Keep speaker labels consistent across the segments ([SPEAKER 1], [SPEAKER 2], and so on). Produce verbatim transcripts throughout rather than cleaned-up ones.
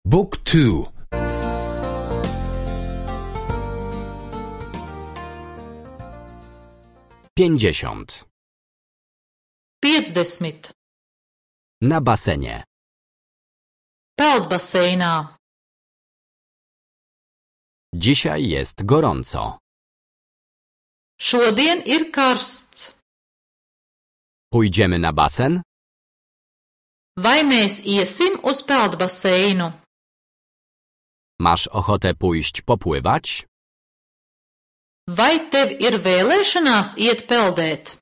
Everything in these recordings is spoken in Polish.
[SPEAKER 1] Book two.
[SPEAKER 2] Pięćdziesiąt.
[SPEAKER 3] Piecdesmit.
[SPEAKER 2] Na basenie.
[SPEAKER 3] Peldbaseinā.
[SPEAKER 2] Dzisiaj jest gorąco.
[SPEAKER 3] Šodien ir karsts.
[SPEAKER 2] Pójdziemy na basen?
[SPEAKER 3] Vai mēs iesim uz peldbaseinu?
[SPEAKER 2] Masz ochotę pójść popływać?
[SPEAKER 3] Vai tev ir vēlēšanās iet peldēt?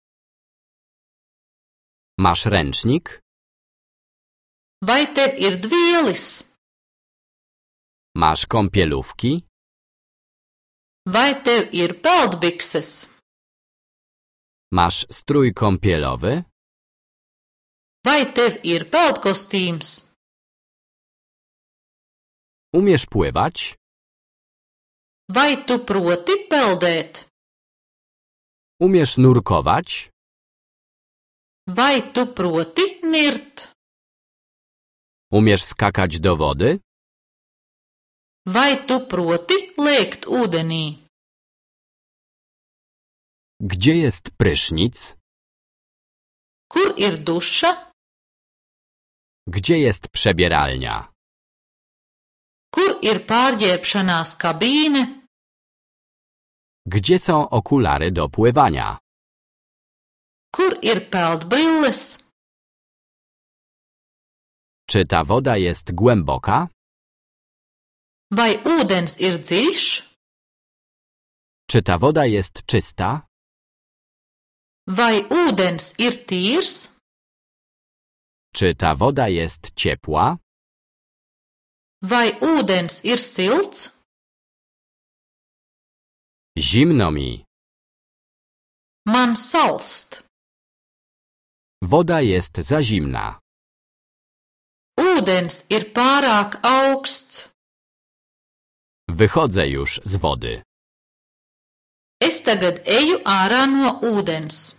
[SPEAKER 2] Masz ręcznik?
[SPEAKER 3] Vai tev ir dvielis?
[SPEAKER 2] Masz kąpielówki?
[SPEAKER 3] Vai tev ir peldbikses?
[SPEAKER 2] Masz strój kąpielowy?
[SPEAKER 3] Vai tev ir peldkostīms?
[SPEAKER 2] Umiesz pływać?
[SPEAKER 3] Vai tu proti peldēt?
[SPEAKER 2] Umiesz nurkować?
[SPEAKER 3] Vai tu proti nirt?
[SPEAKER 2] Umiesz skakać do wody?
[SPEAKER 3] Vai tu proti lēkt ūdenī?
[SPEAKER 2] Gdzie jest prysznic?
[SPEAKER 3] Kur ir duša?
[SPEAKER 2] Gdzie jest przebieralnia?
[SPEAKER 3] Kur ir pārģērbšanās kabīne?
[SPEAKER 2] Gdzie są okulary do pływania?
[SPEAKER 3] Kur ir peldbrilles?
[SPEAKER 2] Czy ta woda jest głęboka?
[SPEAKER 3] Vai ūdens ir dziļš?
[SPEAKER 2] Czy ta woda jest czysta?
[SPEAKER 3] Vai ūdens ir tīrs?
[SPEAKER 2] Czy ta woda jest ciepła?
[SPEAKER 3] Vai ūdens ir silts?
[SPEAKER 2] Zimno mi.
[SPEAKER 3] Man salst.
[SPEAKER 2] Woda jest za zimna.
[SPEAKER 3] Ūdens ir pārāk augsts.
[SPEAKER 2] Wychodzę już z wody.
[SPEAKER 3] Es tagad eju ārā no ūdens.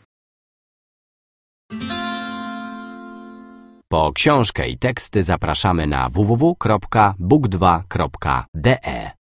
[SPEAKER 2] Po książkę i teksty zapraszamy na w w w kropka book dwa kropka d e.